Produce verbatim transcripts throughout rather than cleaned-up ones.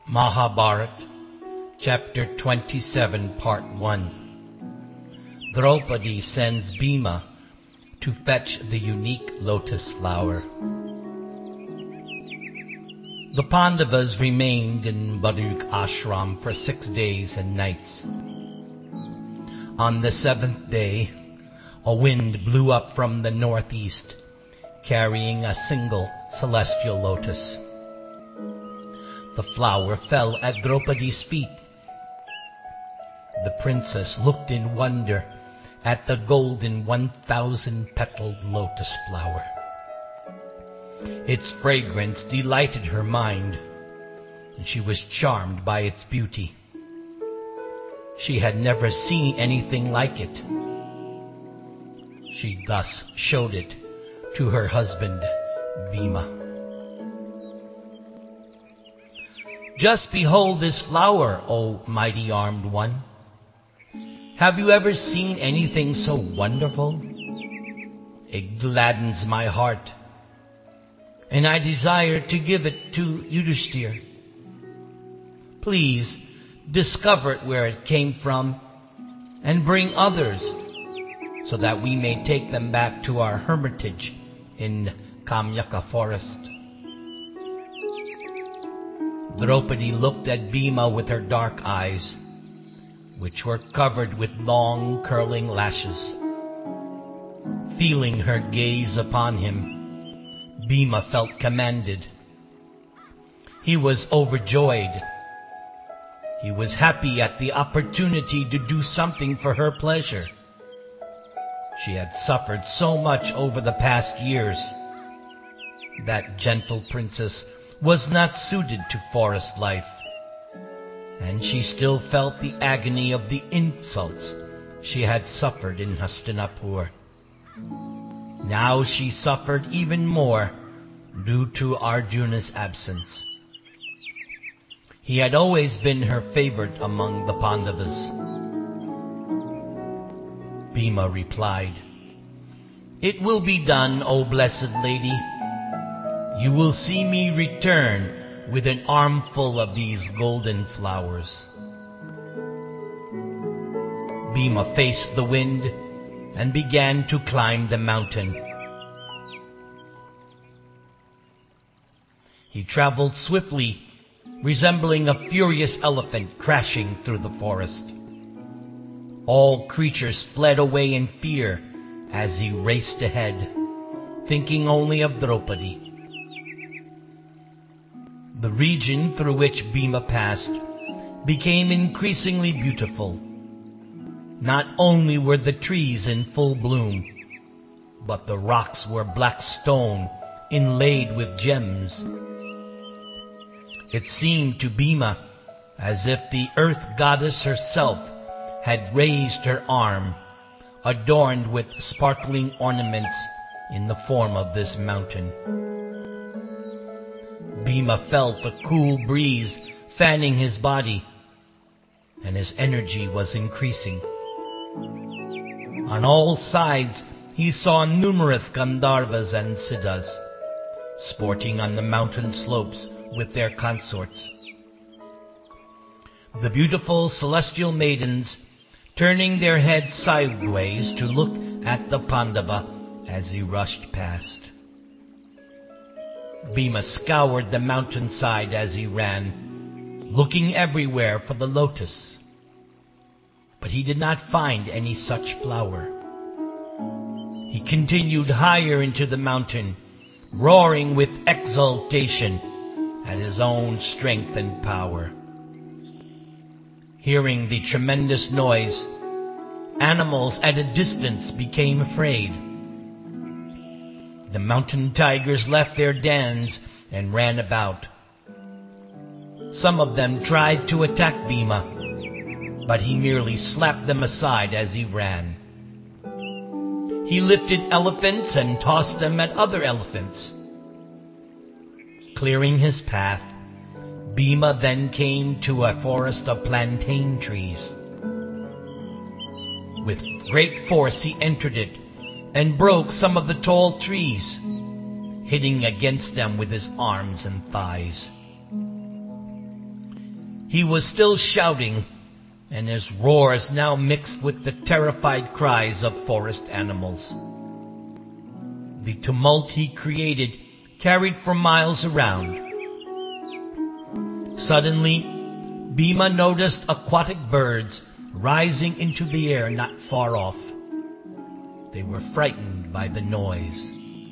Mahabharata, Chapter twenty-seven, Part one. Draupadi sends Bhima to fetch the unique lotus flower. The Pandavas remained in Badrika Ashram for six days and nights. On the seventh day, a wind blew up from the northeast, carrying a single celestial lotus. The flower fell at Draupadi's feet. The princess looked in wonder at the golden one thousand petaled lotus flower. Its fragrance delighted her mind, and she was charmed by its beauty. She had never seen anything like it. She thus showed it to her husband, Bhima. "Just behold this flower, O mighty armed one. Have you ever seen anything so wonderful? It gladdens my heart, and I desire to give it to Yudhishthira. Please discover where it came from and bring others, so that we may take them back to our hermitage in Kamyaka forest." Draupadi looked at Bhima with her dark eyes, which were covered with long curling lashes. Feeling her gaze upon him, Bhima felt commanded. He was overjoyed. He was happy at the opportunity to do something for her pleasure. She had suffered so much over the past years. That gentle princess was not suited to forest life, and she still felt the agony of the insults she had suffered in Hastinapur. Now she suffered even more due to Arjuna's absence. He had always been her favorite among the Pandavas. Bhima replied, "It will be done, O blessed lady. You will see me return with an armful of these golden flowers." Bhima faced the wind and began to climb the mountain. He traveled swiftly, resembling a furious elephant crashing through the forest. All creatures fled away in fear as he raced ahead, thinking only of Draupadi. The region through which Bhima passed became increasingly beautiful. Not only were the trees in full bloom, but the rocks were black stone inlaid with gems. It seemed to Bhima as if the earth goddess herself had raised her arm, adorned with sparkling ornaments in the form of this mountain. Bhima felt a cool breeze fanning his body, and his energy was increasing. On all sides he saw numerous Gandharvas and Siddhas, sporting on the mountain slopes with their consorts. The beautiful celestial maidens turning their heads sideways to look at the Pandava as he rushed past. Bhima scoured the mountainside as he ran, looking everywhere for the lotus. But he did not find any such flower. He continued higher into the mountain, roaring with exultation at his own strength and power. Hearing the tremendous noise, animals at a distance became afraid. The mountain tigers left their dens and ran about. Some of them tried to attack Bhima, but he merely slapped them aside as he ran. He lifted elephants and tossed them at other elephants. Clearing his path, Bhima then came to a forest of plantain trees. With great force he entered it and broke some of the tall trees, hitting against them with his arms and thighs. He was still shouting, and his roars now mixed with the terrified cries of forest animals. The tumult he created carried for miles around. Suddenly, Bhima noticed aquatic birds rising into the air not far off. They were frightened by the noise.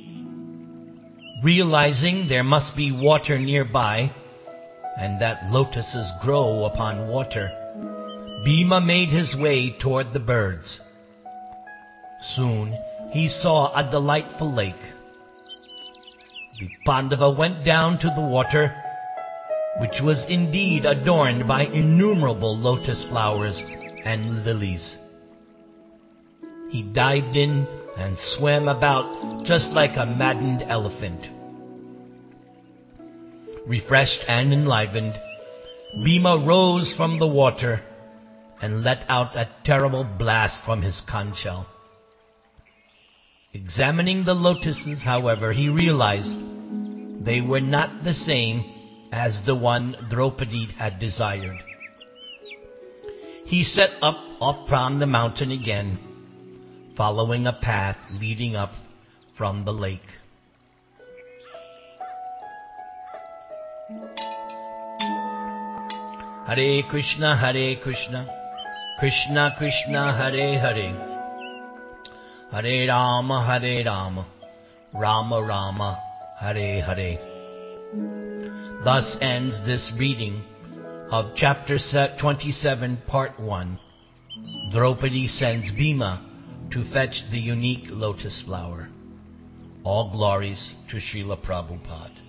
Realizing there must be water nearby, and that lotuses grow upon water, Bhima made his way toward the birds. Soon he saw a delightful lake. The Pandava went down to the water, which was indeed adorned by innumerable lotus flowers and lilies. He dived in and swam about just like a maddened elephant. Refreshed and enlivened, Bhima rose from the water and let out a terrible blast from his conch shell. Examining the lotuses, however, he realized they were not the same as the one Draupadi had desired. He set up upon the mountain again, following a path leading up from the lake. Hare Krishna, Hare Krishna, Krishna Krishna, Hare Hare, Hare Rama, Hare Rama, Rama Rama, Hare Hare. Thus ends this reading of chapter twenty-seven, part one. Draupadi sends Bhima to fetch the unique lotus flower. All glories to Srila Prabhupada.